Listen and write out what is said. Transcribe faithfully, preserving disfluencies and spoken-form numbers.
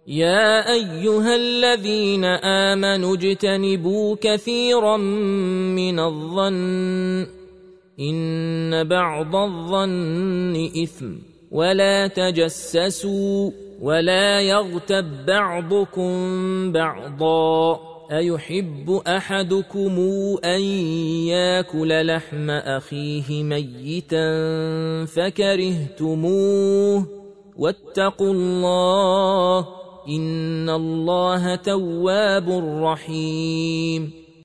يا أيها الذين آمنوا اجتنبوا كثيرا من الظن إن بعض الظن إثم ولا تجسسوا ولا يغتب بعضكم بعضا أيحب أحدكم أن يأكل لحم أخيه ميتا فكرهتموه واتقوا الله إن الله تواب رحيم.